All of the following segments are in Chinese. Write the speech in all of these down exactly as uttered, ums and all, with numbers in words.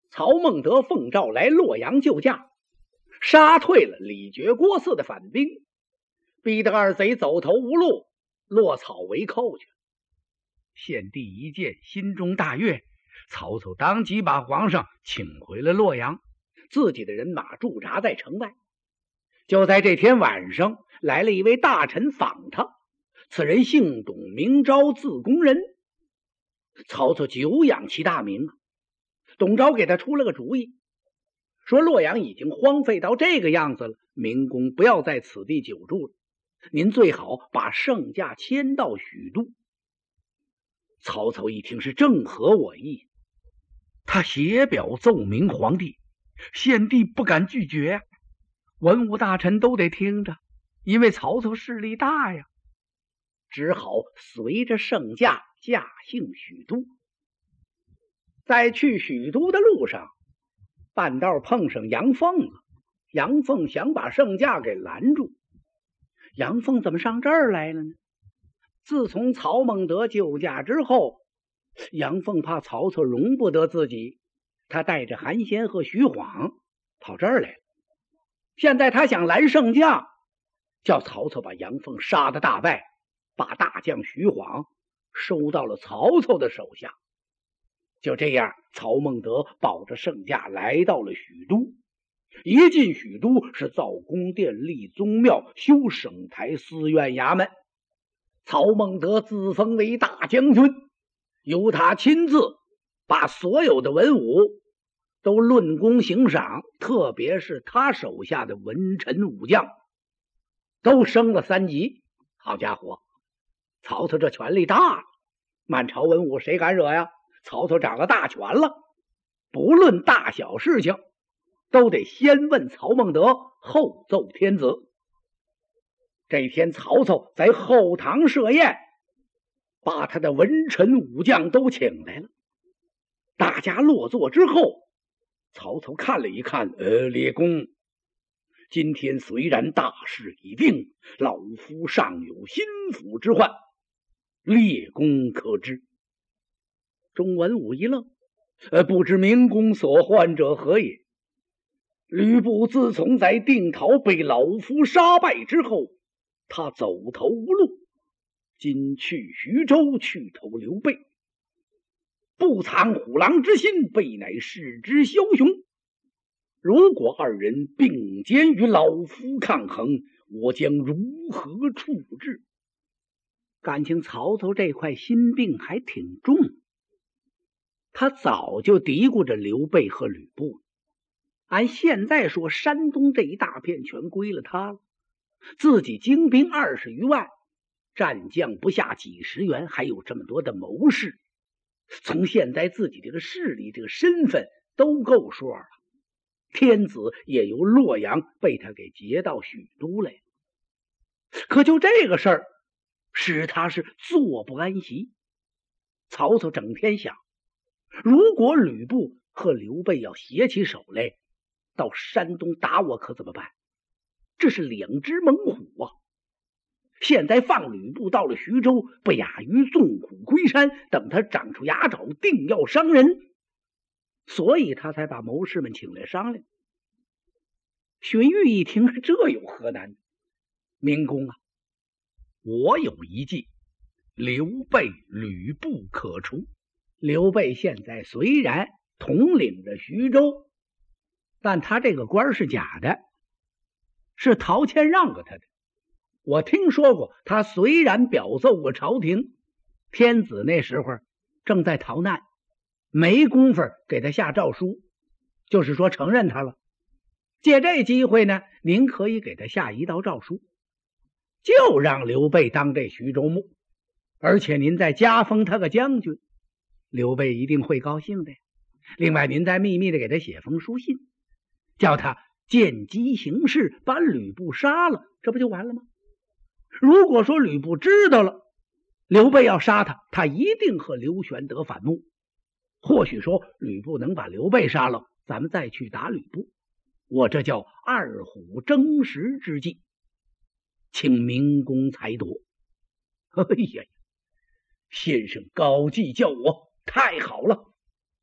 曹孟德奉诏来洛阳救驾，杀退了李傕郭汜的反兵，逼得二贼走投无路，落草为寇去。 献帝一见，心中大悦，曹操当即把皇上请回了洛阳， 自己的人马驻扎在城外。就在这天晚上，来了一位大臣访他，此人姓董，名昭，字公人。曹操久仰其大名啊，董昭给他出了个主意，说洛阳已经荒废到这个样子了，明公不要在此地久住了，您最好把圣驾迁到许都。曹操一听是正合我意， 他写表奏明皇帝，献帝不敢拒绝啊，文武大臣都得听着，因为曹操势力大呀， 只好随着圣驾驾幸许都。在去许都的路上，半道碰上杨凤了。杨凤想把圣驾给拦住。杨凤怎么上这儿来了呢？自从曹孟德救驾之后，杨凤怕曹操容不得自己，他带着韩先和徐晃跑这儿来了。现在他想拦圣驾，叫曹操把杨凤杀得大败，把大将徐晃收到了曹操的手下。就这样，曹孟德保着圣驾来到了许都。一进许都，是造宫殿、立宗庙、修省台、司院衙门。曹孟德自封为大将军，由他亲自把所有的文武都论功行赏，特别是他手下的文臣武将都升了三级。好家伙，曹操这权力大了，满朝文武谁敢惹呀？曹操掌了大权了，不论大小事情都得先问曹孟德，后奏天子。这天曹操在后堂设宴，把他的文臣武将都请来了。大家落座之后，曹操看了一看，呃，列公，今天虽然大事已定，老夫尚有心腹之患，列公可知。众文武一愣，呃，不知明公所患者何也？吕布自从在定陶被老夫杀败之后，他走投无路，今去徐州去投刘备，不藏虎狼之心，备乃视之枭雄。如果二人并肩与老夫抗衡，我将如何处置？感情曹操这块心病还挺重，他早就嘀咕着刘备和吕布。按现在说，山东这一大片全归了他了，自己精兵二十余万，战将不下几十员，还有这么多的谋士，从现在自己这个势力、这个身份都够说了。天子也由洛阳被他给劫到许都来，可就这个事儿使他是坐不安席。曹操整天想，如果吕布和刘备要携起手来到山东打我，可怎么办？这是两只猛虎啊！现在放吕布到了徐州，不亚于纵虎归山，等他长出牙爪，定要伤人。所以他才把谋士们请来商量。荀彧一听，这有何难？明公啊，我有一计，刘备、吕布可除。刘备现在虽然统领着徐州，但他这个官是假的，是陶谦让给他的。我听说过，他虽然表奏过朝廷，天子那时候正在逃难，没工夫给他下诏书，就是说承认他了。借这机会呢，您可以给他下一道诏书，就让刘备当这徐州牧，而且您再加封他个将军，刘备一定会高兴的。另外您再秘密的给他写封书信，叫他见机行事，把吕布杀了，这不就完了吗？如果说吕布知道了刘备要杀他，他一定和刘玄德反目，或许说吕布能把刘备杀了，咱们再去打吕布，我这叫二虎争食之计，请明公裁夺。哎呀，先生高计叫我，太好了！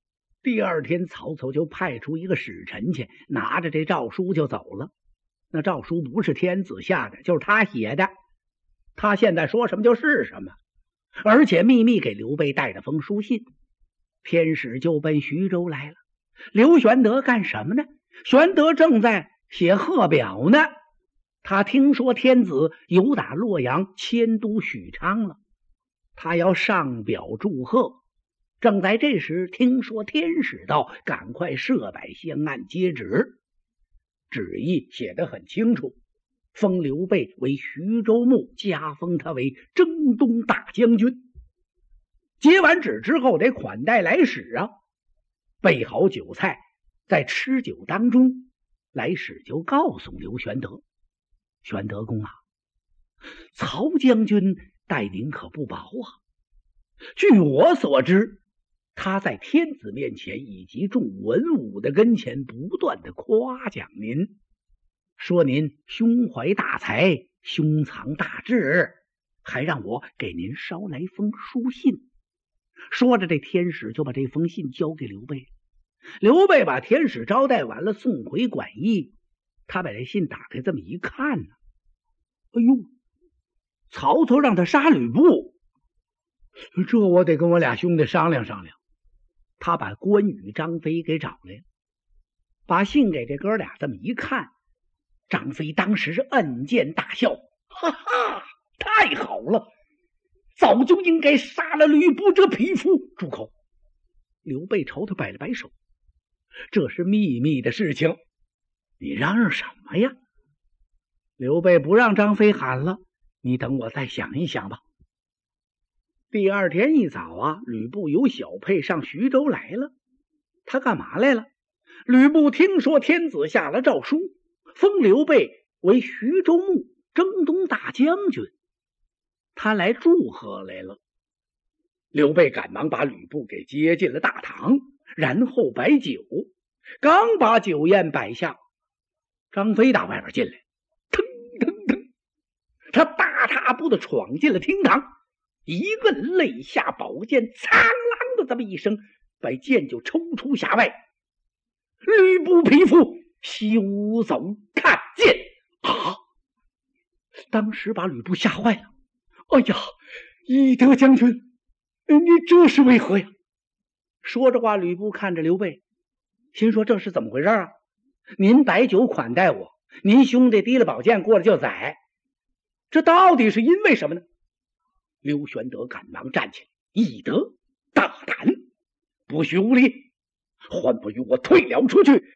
第二天，曹操就派出一个使臣去，拿着这诏书就走了。那诏书不是天子下的，就是他写的。他现在说什么就是什么，而且秘密给刘备带了封书信。天使就奔徐州来了。刘玄德干什么呢？玄德正在写贺表呢。他听说天子由打洛阳迁都许昌了，他要上表祝贺。正在这时，听说天使到，赶快设摆香案接旨。旨意写得很清楚，封刘备为徐州牧，加封他为征东大将军。接完旨之后，得款待来使啊，备好酒菜。在吃酒当中，来使就告诉刘玄德：玄德公啊，曹将军待您可不薄啊。据我所知，他在天子面前以及众文武的跟前不断的夸奖您，说您胸怀大才，胸藏大志，还让我给您捎来封书信。说着，这天使就把这封信交给刘备。刘备把天使招待完了，送回馆驿。他把这信打开，这么一看呢，哎呦，曹操让他杀吕布，这我得跟我俩兄弟商量商量。他把关羽、张飞给找来了，把信给这哥俩这么一看，张飞当时是摁剑大笑，哈哈，太好了，早就应该杀了吕布这匹夫。住口！刘备朝他摆了摆手，这是秘密的事情，你嚷嚷什么呀？刘备不让张飞喊了，你等我再想一想吧。第二天一早啊，吕布由小沛上徐州来了。他干嘛来了？吕布听说天子下了诏书，封刘备为徐州牧，征东大将军，他来祝贺来了。刘备赶忙把吕布给接进了大堂，然后摆酒。刚把酒宴摆下，张飞打外边进来，腾腾腾，他大踏步的闯进了厅堂，一摁肋下宝剑，苍啷的这么一声，把剑就抽出匣外。吕布匹夫，休走看剑啊！当时把吕布吓坏了。哎呀，翼德将军，你这是为何呀？说着话，吕布看着刘备，心说这是怎么回事啊？您摆酒款待我，您兄弟提了宝剑过来就宰，这到底是因为什么呢？刘玄德赶忙站起来，翼德大胆，不许无礼，还不与我退了出去。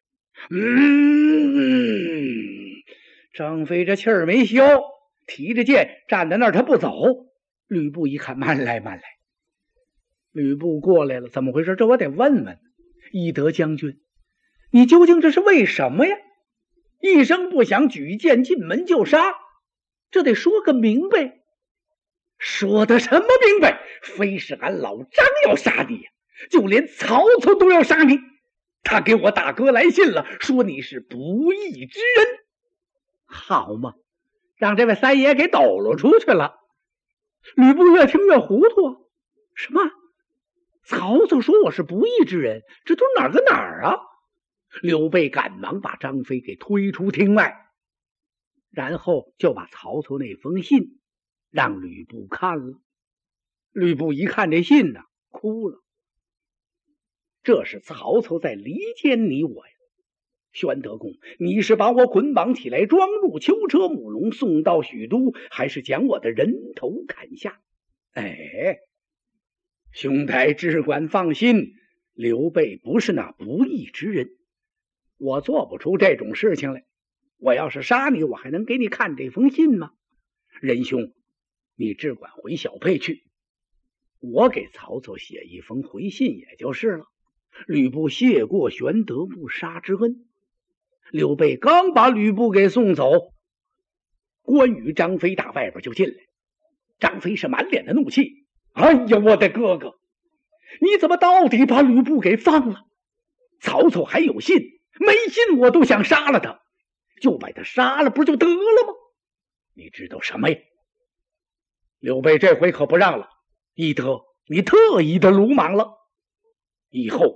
嗯，张飞这气儿没消，提着剑站在那儿，他不走。吕布一看，慢来慢来。吕布过来了，怎么回事？这我得问问。翼德将军，你究竟这是为什么呀？一声不响，举剑进门就杀，这得说个明白。说的什么明白？非是俺老张要杀你，就连曹操都要杀你。他给我大哥来信了，说你是不义之人。好嘛，让这位三爷给抖了出去了。吕布越听越糊涂，什么？曹操说我是不义之人，这都哪儿跟哪儿啊？刘备赶忙把张飞给推出厅外，然后就把曹操那封信让吕布看了。吕布一看这信呢，哭了。这是曹操在离间你我呀！玄德公，你是把我捆绑起来装入囚车母龙送到许都，还是将我的人头砍下？哎，兄台只管放心，刘备不是那不义之人，我做不出这种事情来。我要是杀你，我还能给你看这封信吗？仁兄，你只管回小沛去，我给曹操写一封回信也就是了。吕布谢过玄德不杀之恩。刘备刚把吕布给送走，关羽、张飞打外边就进来。张飞是满脸的怒气，哎呀，我的哥哥，你怎么到底把吕布给放了？曹操还有信，没信我都想杀了他，就把他杀了不就得了吗？你知道什么呀？刘备这回可不让了，翼德，你特意的鲁莽了，以后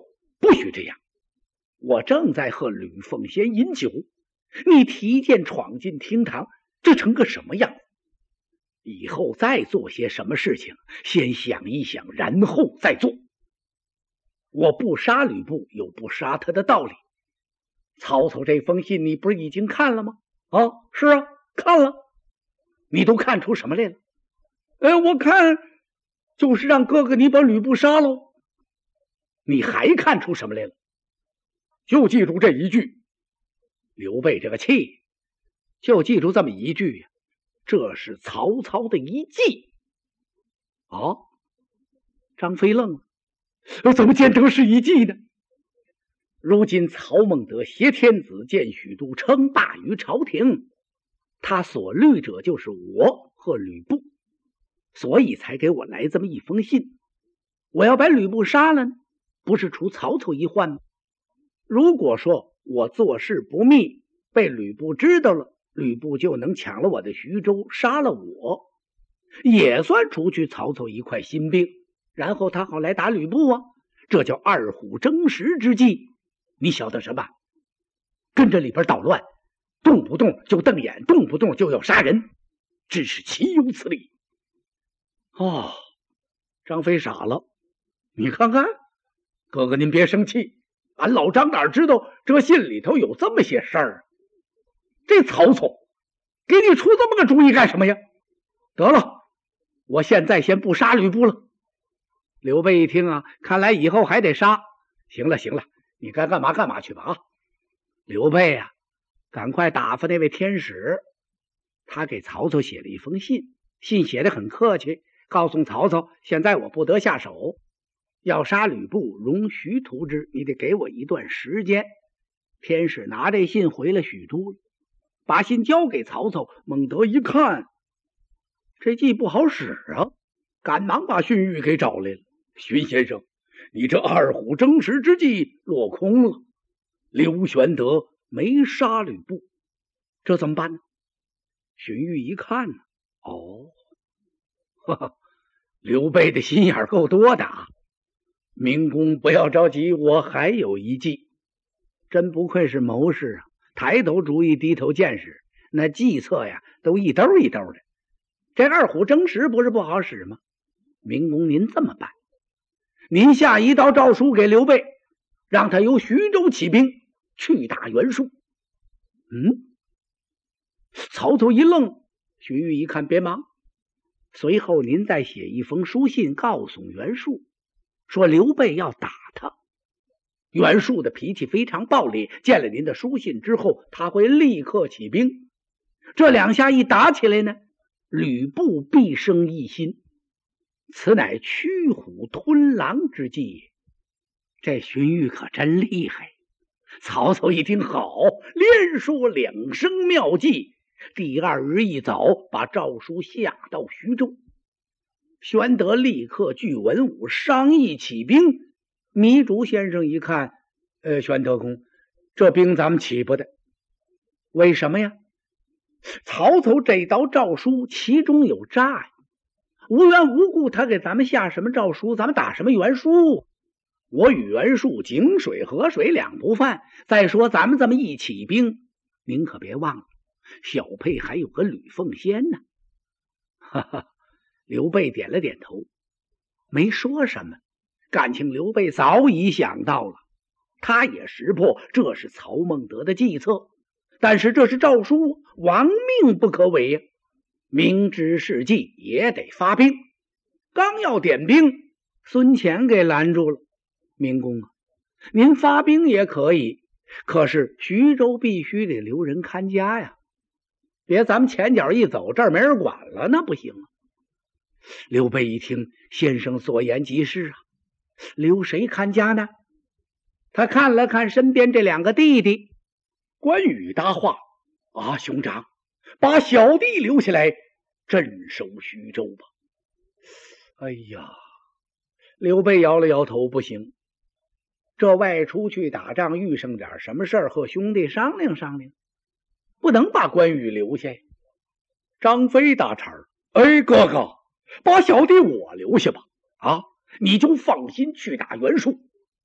不许这样！我正在和吕凤仙饮酒，你提剑闯进厅堂，这成个什么样子？以后再做些什么事情，先想一想，然后再做。我不杀吕布，有不杀他的道理。曹操这封信你不是已经看了吗？啊，是啊，看了。你都看出什么来了？哎，我看就是让哥哥你把吕布杀喽。你还看出什么来了？就记住这一句。刘备这个气，就记住这么一句呀，这是曹操的一计。啊，张飞愣了，怎么见得是一计呢？如今曹孟德挟天子见许都，称霸于朝廷，他所虑者就是我和吕布，所以才给我来这么一封信。我要把吕布杀了呢，不是除曹操一患吗？如果说我做事不密，被吕布知道了，吕布就能抢了我的徐州，杀了我，也算除去曹操一块心病，然后他好来打吕布啊，这叫二虎争食之计。你晓得什么？跟着里边捣乱，动不动就瞪眼，动不动就要杀人，真是岂有此理！哦，张飞傻了。你看看，哥哥您别生气，俺老张哪知道这信里头有这么些事儿啊？这曹操给你出这么个主意干什么呀？得了，我现在先不杀吕布了。刘备一听啊，看来以后还得杀。行了行了，你该干嘛干嘛去吧啊！刘备啊，赶快打发那位天使，他给曹操写了一封信，信写得很客气，告诉曹操，现在我不得下手，要杀吕布，容徐图之，你得给我一段时间。天使拿这信回了许都了，把信交给曹操。孟德一看，这计不好使啊，赶忙把荀彧给找来了。荀先生，你这二虎争食之计落空了，刘玄德没杀吕布，这怎么办呢？荀彧一看呢，哦，哈哈，刘备的心眼够多的啊！明公不要着急，我还有一计。真不愧是谋士啊，抬头主意低头见识，那计策呀都一兜一兜的。这二虎争食不是不好使吗？明公您这么办，您下一道诏书给刘备，让他由徐州起兵去打袁术。嗯，曹操一愣，荀彧一看别忙，随后您再写一封书信告诉袁术，说刘备要打他。袁术的脾气非常暴烈，见了您的书信之后，他会立刻起兵。这两下一打起来呢，吕布必生异心，此乃驱虎吞狼之计。这荀彧可真厉害。曹操一听好，连说两声妙计。第二日一早，把诏书下到徐州。玄德立刻聚文武商议起兵。糜竺先生一看，呃，玄德公，这兵咱们起不得。为什么呀？曹操这道诏书其中有诈呀，无缘无故他给咱们下什么诏书，咱们打什么袁术？我与袁术井水河水两不犯。再说咱们这么一起兵，您可别忘了，小沛还有个吕奉先呢。哈哈，刘备点了点头，没说什么。感情刘备早已想到了，他也识破这是曹孟德的计策，但是这是诏书，亡命不可违呀。明知是计也得发兵。刚要点兵，孙乾给拦住了。明公啊，您发兵也可以，可是徐州必须得留人看家呀，别咱们前脚一走，这儿没人管了，那不行啊。刘备一听，先生所言极是啊，留谁看家呢？他看了看身边这两个弟弟，关羽搭话啊，兄长，把小弟留下来镇守徐州吧。哎呀，刘备摇了摇头，不行，这外出去打仗遇上点什么事儿，和兄弟商量商量，不能把关羽留下。张飞搭茬儿，哎，哥哥，把小弟我留下吧，啊，你就放心去打袁术。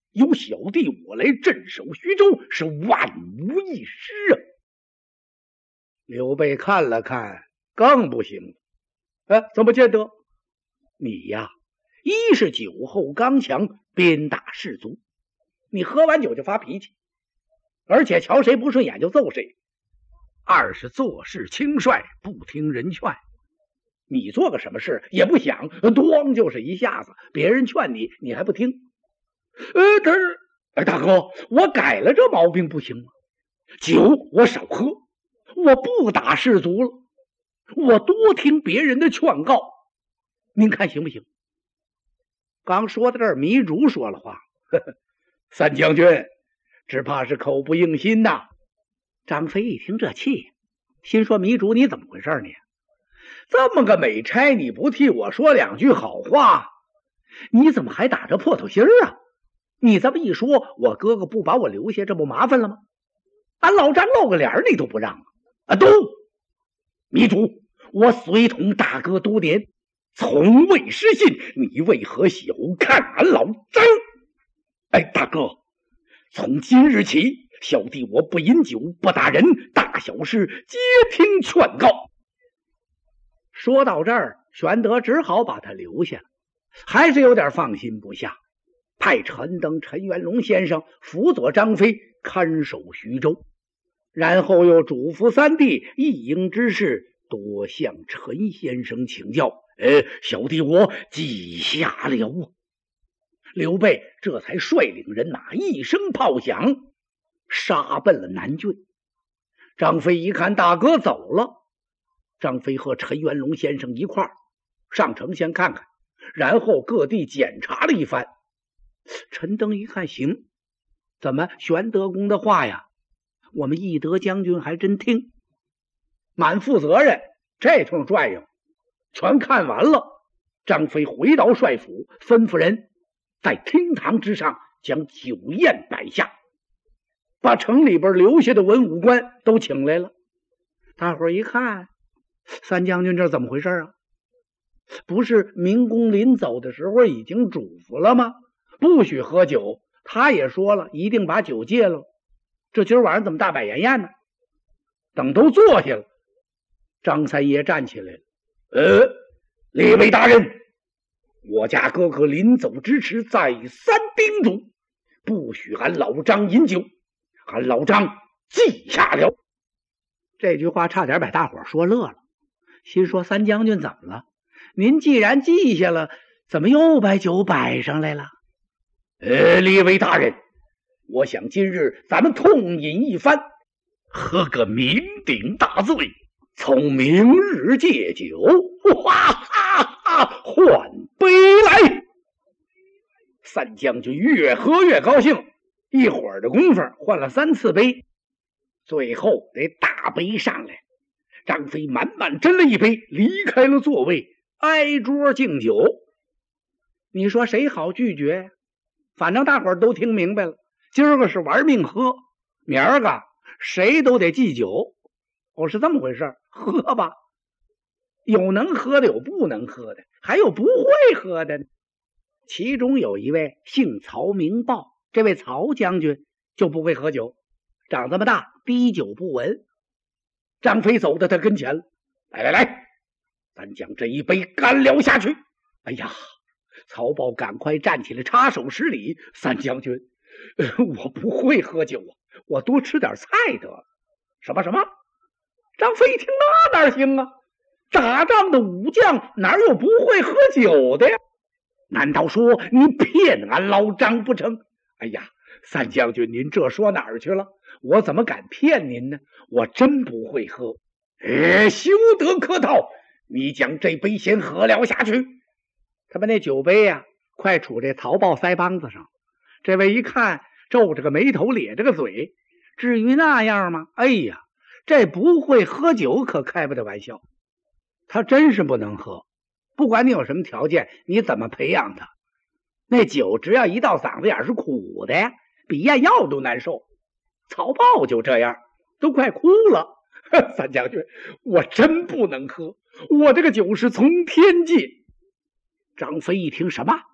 由小弟我来镇守徐州，是万无一失啊。刘备看了看，更不行。哎，怎么见得？你呀，一是酒后刚强，鞭打士卒，你喝完酒就发脾气，而且瞧谁不顺眼就揍谁； 二是做事轻率，不听人劝， 你做个什么事也不想，咣就是一下子，别人劝你，你还不听。呃，他是，哎，大哥，我改了这毛病不行吗？酒我少喝，我不打士卒了，我多听别人的劝告，您看行不行？刚说到这儿，糜竺说了话：“呵呵，三将军，只怕是口不应心呐。”张飞一听这气，心说：“糜竺，你怎么回事你？这么个美差，你不替我说两句好话，你怎么还打着破头心啊？你这么一说，我哥哥不把我留下，这不麻烦了吗？俺老张露个脸你都不让啊！都，糜竺，我随同大哥多年，从未失信，你为何小看俺老张？哎，大哥，从今日起，小弟我不饮酒，不打人，大小事皆听劝告。”说到这儿，玄德只好把他留下了，还是有点放心不下，派陈登、陈元龙先生辅佐张飞看守徐州，然后又嘱咐三弟一应之事多向陈先生请教。呃，小弟我记下了啊。刘备这才率领人马一声炮响，杀奔了南郡。张飞一看大哥走了，张飞和陈元龙先生一块儿上城先看看，然后各地检查了一番。陈登一看，行，怎么玄德公的话呀，我们义德将军还真听，满负责任。这通转悠全看完了，张飞回到帅府，吩咐人在厅堂之上将酒宴摆下，把城里边留下的文武官都请来了。大伙儿一看，三将军这怎么回事啊？不是明公临走的时候已经嘱咐了吗？不许喝酒，他也说了一定把酒戒了，这今儿晚上怎么大摆筵宴呢？等都坐下了，张三爷站起来了：“呃，列位大人，我家哥哥临走之时再三叮嘱，不许俺老张饮酒，俺老张记下了。”这句话差点把大伙说乐了，心说：三将军怎么了？您既然记下了，怎么又把酒摆上来了？呃，列位大人，我想今日咱们痛饮一番，喝个酩酊大醉，从明日戒酒，哇哈哈，换杯来！三将军越喝越高兴，一会儿的功夫换了三次杯，最后得大杯上来。张飞满满斟了一杯，离开了座位，挨桌敬酒。你说谁好拒绝呀？反正大伙儿都听明白了，今儿个是玩命喝，明儿个谁都得祭酒。哦，是这么回事，喝吧。有能喝的，有不能喝的，还有不会喝的呢。其中有一位姓曹名豹，这位曹将军就不会喝酒，长这么大滴酒不闻。张飞走到他跟前了，来来来，咱将这一杯干了下去。哎呀，曹豹赶快站起来插手施礼：“三将军，呃、我不会喝酒啊，我多吃点菜得了。”什么什么？张飞一听，那哪行啊？打仗的武将哪有不会喝酒的呀？难道说你骗俺老张不成？哎呀，三将军您这说哪儿去了？我怎么敢骗您呢？我真不会喝。哎，休得客套，你将这杯先喝了下去。他把那酒杯呀、啊，快杵这曹豹腮帮子上。这位一看，皱着个眉头，咧着个嘴，至于那样吗？哎呀，这不会喝酒可开不得玩笑。他真是不能喝，不管你有什么条件，你怎么培养他，那酒只要一到嗓子眼是苦的呀，比咽药都难受。曹豹就这样，都快哭了。三将军，我真不能喝，我这个酒是从天借。张飞一听，什么？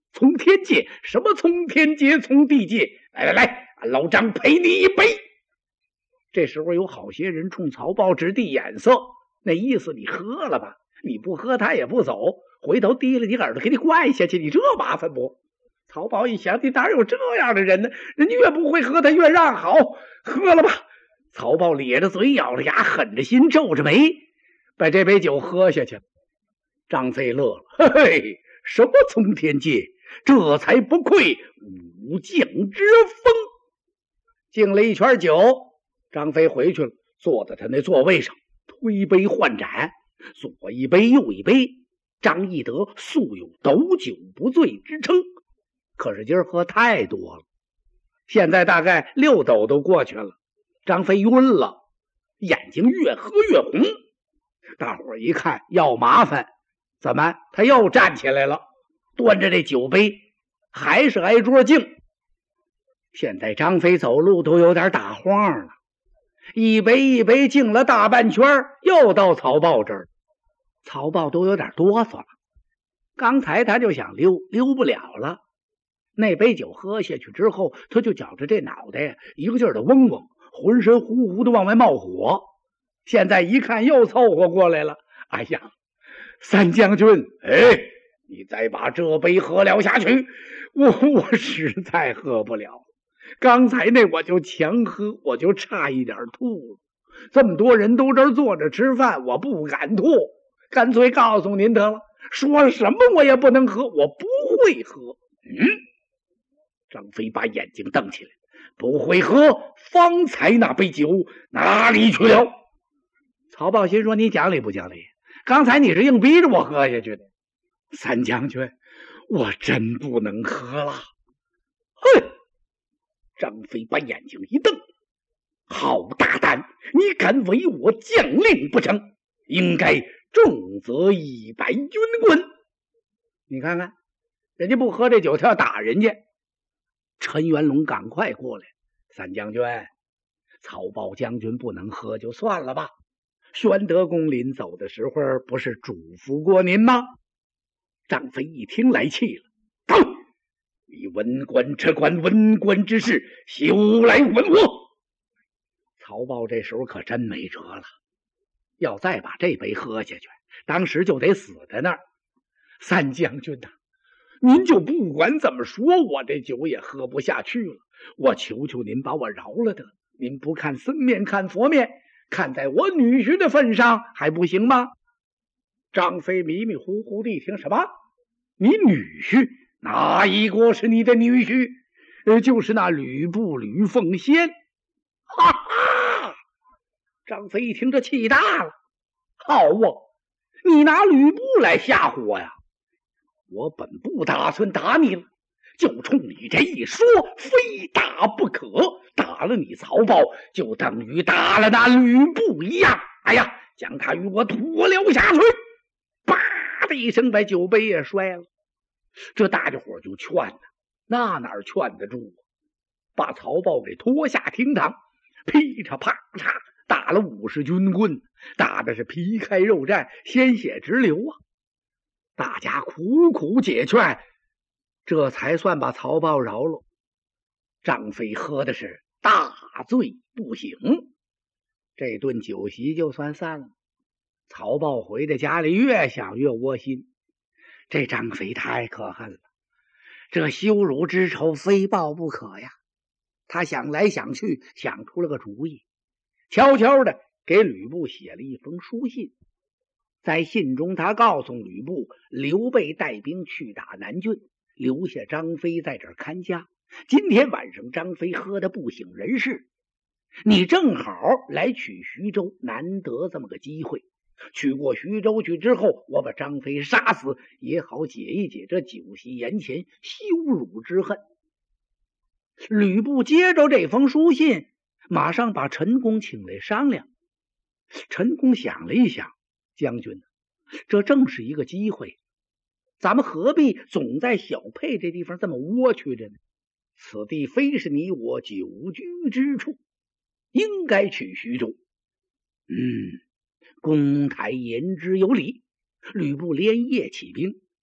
从天界？什么从天界从地界？来来来，老张陪你一杯。这时候有好些人冲曹豹直递眼色，那意思你喝了吧，你不喝他也不走，回头提了你耳朵给你灌下去，你这麻烦不？曹豹一想，你哪有这样的人呢？人家越不会喝他越让，好，喝了吧。曹豹咧着嘴咬着牙狠着心皱着眉，把这杯酒喝下去了。张飞乐了，嘿嘿，什么从天界，这才不愧武将之风。敬了一圈酒，张飞回去了，坐在他那座位上，推杯换盏，左一杯右一杯。张翼德素有斗酒不醉之称，可是今儿喝太多了，现在大概六斗都过去了。张飞晕了，眼睛越喝越红。大伙儿一看要麻烦，怎么他又站起来了，端着这酒杯还是挨桌敬。现在张飞走路都有点打晃了，一杯一杯敬了大半圈，又到曹豹这儿。曹豹都有点哆嗦了，刚才他就想溜，溜不了了。那杯酒喝下去之后，他就觉着这脑袋呀一个劲儿的嗡嗡，浑身呼呼的往外冒火。现在一看又凑合过来了，哎呀，三将军，哎，你再把这杯喝了下去，我我实在喝不了。刚才那我就强喝，我就差一点吐了。这么多人都这儿坐着吃饭，我不敢吐，干脆告诉您得了，说什么我也不能喝，我不会喝。嗯，张飞把眼睛瞪起来，不会喝，方才那杯酒哪里去了？曹豹心说，你讲理不讲理？刚才你是硬逼着我喝下去的。三将军，我真不能喝了。哼！张飞把眼睛一瞪，好大胆，你敢违我将令不成？应该重则一百军棍。你看看，人家不喝这酒，他要打人家。陈元龙赶快过来，三将军，曹豹将军不能喝就算了吧，宣德公临走的时候不是嘱咐过您吗？张飞一听来气了，走，你文官只管文官之事，休来问我。曹豹这时候可真没辙了，要再把这杯喝下去，当时就得死在那儿。三将军呐、啊，您就不管怎么说，我这酒也喝不下去了，我求求您把我饶了得。您不看僧面看佛面，看在我女婿的份上还不行吗？张飞迷迷糊糊的一听，什么？你女婿？哪一个是你的女婿？呃，就是那吕布吕奉先。哈哈！张飞一听，这气大了。好啊，你拿吕布来吓唬我呀？我本不打算打你了，就冲你这一说，非打不可。打了你曹豹，就等于打了那吕布一样。哎呀，将他与我拖了下去。啪的一声，把酒杯也摔了。这大家伙就劝他，那哪劝得住？把曹豹给拖下厅堂，噼嚓啪嚓打了五十军棍，打的是皮开肉绽，鲜血直流啊！大家苦苦解劝，这才算把曹豹饶了。张飞喝的是大醉不醒，这顿酒席就算散了。曹豹回到家里，越想越窝心。这张飞太可恨了，这羞辱之仇非报不可呀！他想来想去，想出了个主意，悄悄的给吕布写了一封书信。在信中，他告诉吕布，刘备带兵去打南郡，留下张飞在这儿看家。今天晚上张飞喝得不省人事，你正好来取徐州，难得这么个机会。取过徐州去之后，我把张飞杀死，也好解一解这酒席宴前羞辱之恨。吕布接着这封书信，马上把陈宫请来商量。陈宫想了一想，将军，这正是一个机会，咱们何必总在小沛这地方这么窝屈着呢？此地非是你我久居之处，应该取徐州。嗯，公台言之有理。吕布连夜起兵，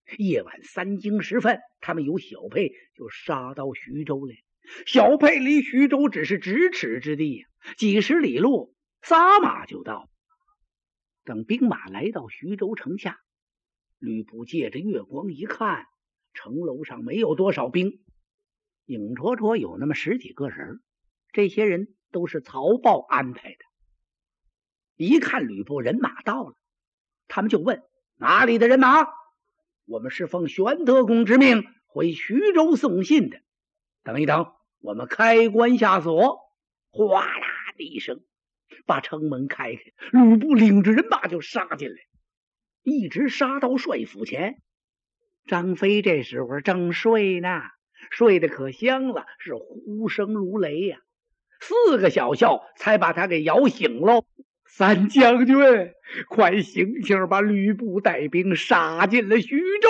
夜晚三更时分，他们有小沛就杀到徐州来。小沛离徐州只是咫尺之地呀，几十里路，撒马就到。等兵马来到徐州城下，吕布借着月光一看，城楼上没有多少兵，影绰绰有那么十几个人，这些人都是曹豹安排的。一看吕布人马到了，他们就问：哪里的人马？我们是奉玄德公之命回徐州送信的。等一等，我们开关下锁。哗啦的一声，把城门开开，吕布领着人马就杀进来，一直杀到帅府前。张飞这时候正睡呢，睡得可香了，是呼声如雷呀、啊，四个小校才把他给摇醒喽。三将军，快醒醒，把吕布带兵杀进了徐州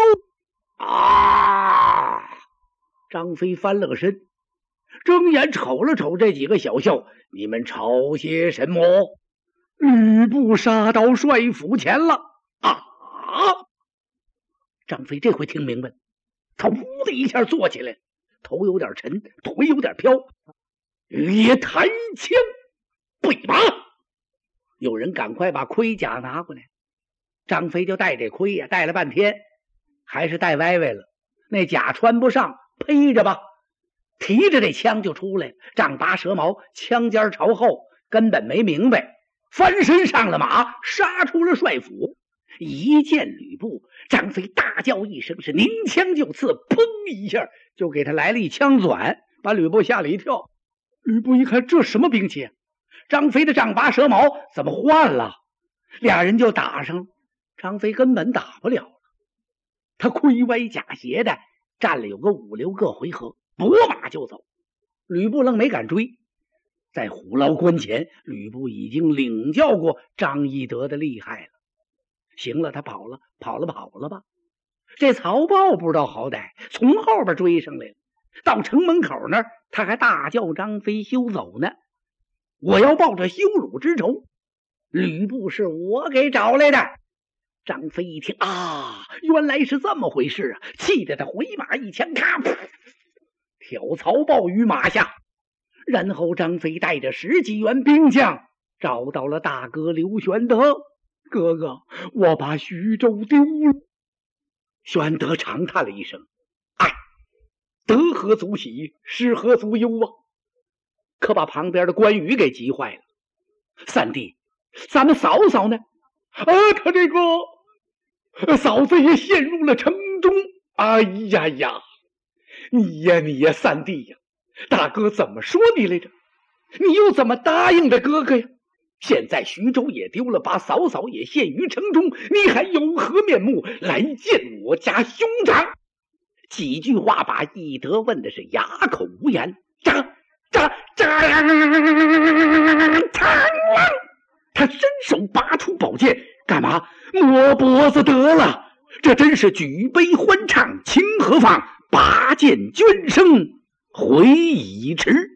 啊！张飞翻了个身，睁眼瞅了瞅这几个小校，你们吵些什么？吕布杀到帅府前了啊！张飞这回听明白了，他呜的一下坐起来，头有点沉，腿有点飘，也抬枪备马。有人赶快把盔甲拿过来，张飞就戴这盔呀，戴了半天还是戴歪歪了，那甲穿不上，披着吧，提着这枪就出来，丈八蛇矛，枪尖朝后，根本没明白，翻身上了马，杀出了帅府。一见吕布，张飞大叫一声，是拧枪就刺，砰一下就给他来了一枪转，把吕布吓了一跳。吕布一看，这什么兵器啊？张飞的丈八蛇矛怎么换了？俩人就打上了，张飞根本打不了了，他盔歪甲斜的战了有个五六个回合，拨马就走。吕布愣没敢追，在虎牢关前，吕布已经领教过张翼德的厉害了。行了，他跑了，跑了，跑了吧。这曹豹不知道好歹，从后边追上来了。到城门口那儿，他还大叫张飞休走呢。我要报这羞辱之仇，吕布是我给找来的。张飞一听啊，原来是这么回事啊，气得他回马一枪，咔，挑曹豹于马下。然后张飞带着十几员兵将找到了大哥刘玄德，哥哥，我把徐州丢了。玄德长叹了一声，哎，得何足喜，失何足忧啊！可把旁边的关羽给急坏了。三弟，咱们嫂嫂呢？啊，他这个嫂子也陷入了城中。哎呀呀，你呀你呀，三弟呀，大哥怎么说你来着？你又怎么答应的哥哥呀？现在徐州也丢了，把嫂嫂也陷于城中，你还有何面目来见我家兄长？几句话把翼德问的是哑口无言。扎扎扎！他伸手拔出宝剑，干嘛？摸脖子得了。这真是举杯欢唱情何妨，拔剑捐声回已迟。